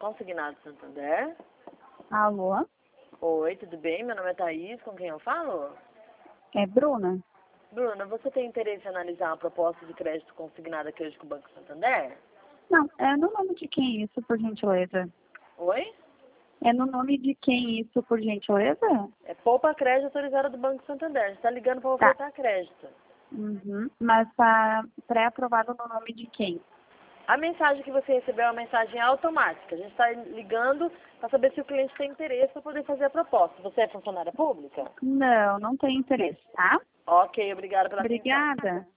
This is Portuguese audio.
Consignado Santander. Alô? Oi, tudo bem? Meu nome é Thaís, com quem eu falo? É Bruna? Bruna, você tem interesse em analisar uma proposta de crédito consignada aqui hoje com o Banco Santander? Não, é no nome de quem isso, por gentileza? Oi? É no nome de quem isso, por gentileza? É Poupa Crédito autorizada do Banco Santander. Você está ligando para Tá. ofertar crédito. Uhum. Mas tá pré-aprovado no nome de quem? A mensagem que você recebeu é uma mensagem automática. A gente está ligando para saber se o cliente tem interesse para poder fazer a proposta. Você é funcionária pública? Não, não tem interesse, tá? Ok, obrigada pela atenção. Obrigada.